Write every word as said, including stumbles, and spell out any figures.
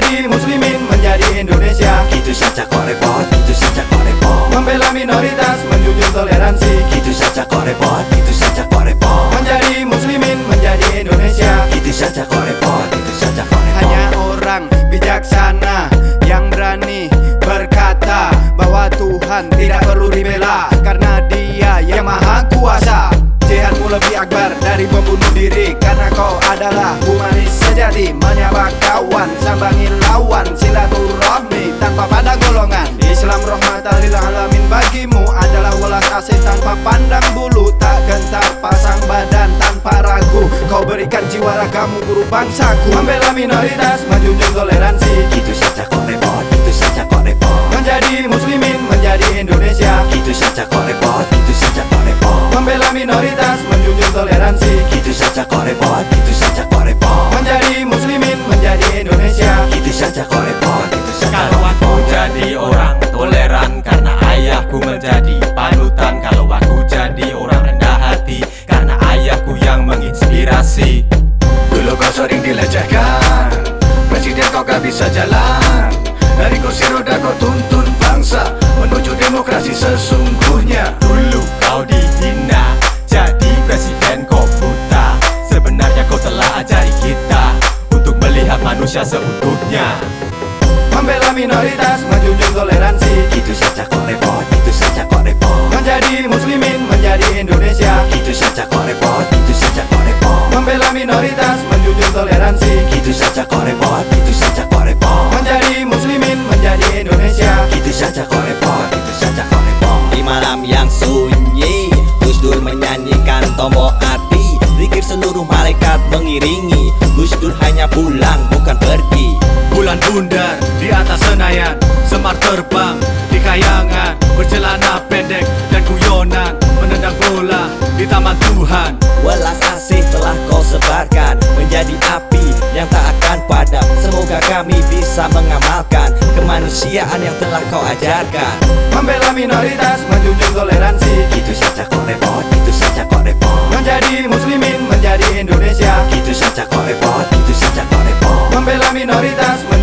menjadi muslimin, menjadi Indonesia. Gitu saja kok repot, gitu saja kok repot. Membela minoritas, menjunjung toleransi. Gitu saja kok repot, gitu saja kok repot. Menjadi muslimin, menjadi Indonesia. Gitu saja kok repot, gitu saja kok repot. Hanya orang bijaksana yang berani berkata bahwa Tuhan tidak perlu dibela, karena Dia yang maha kuasa. Jihadmu lebih akbar dari membunuh diri, karena kau adalah humanis sejati. Menyapa kawan, sambangi lawan, silaturahmi tanpa pandang golongan. Islam rahmatan lil alamin bagimu adalah welas asih tanpa pandang bulu. Tak gentar pasang badan tanpa ragu, kau berikan jiwa ragamu guru bangsaku. Membela minoritas, menjunjung toleransi. Gitu saja kok repot, gitu saja kok repot. Menjadi muslimin, menjadi Indonesia. Gitu saja kok repot, gitu saja kok repot. Membela minoritas, menjunjung toleransi. Gitu saja kok repot, gitu saja kok repot. Menjadi muslimin, menjadi Indonesia. Gitu saja kok repot, gitu saja Kalau kok aku repot. jadi orang toleran karena ayahku menjadi panutan. Kalau aku jadi orang rendah hati karena ayahku yang menginspirasi. Dulu kau sering dilecehkan, presiden kau gak bisa jalan. Dari kursi roda kau tuntun bangsa menuju demokrasi sesungguhnya. Dulu kau dihina, jadi presiden kau buta. Sebenarnya kau telah ajari kita untuk melihat manusia seutuhnya. Membela minoritas, menjunjung toleransi. Gitu saja kok repot, gitu saja kok repot. Menjadi muslimin, menjadi Indonesia. Gitu saja kok repot, gitu saja kok repot. Membela minoritas, menjunjung toleransi. Gitu saja kok repot, gitu saja kok repot. Menjadi muslimin, menjadi Indonesia. Gitu saja kok repot, gitu saja kok repot. Di malam yang sunyi, Gus Dur menyanyikan tombol arti. Zikir seluruh malaikat mengiringi. Gus Dur hanya pulang bukan pergi. Bulan bundar di atas Senayan, Semar terbang di kayangan, bercelana pendek dan guyonan, menendang bola di taman Tuhan. Welas asih telah kau sebarkan, menjadi api yang tak akan padam. Semoga kami bisa mengamalkan kemanusiaan yang telah kau ajarkan. Membela minoritas, menjunjung toleransi. Gitu saja kok repot, gitu saja kok repot. Menjadi muslimin, menjadi Indonesia. Gitu saja kok repot, gitu saja kok repot. Membela minoritas,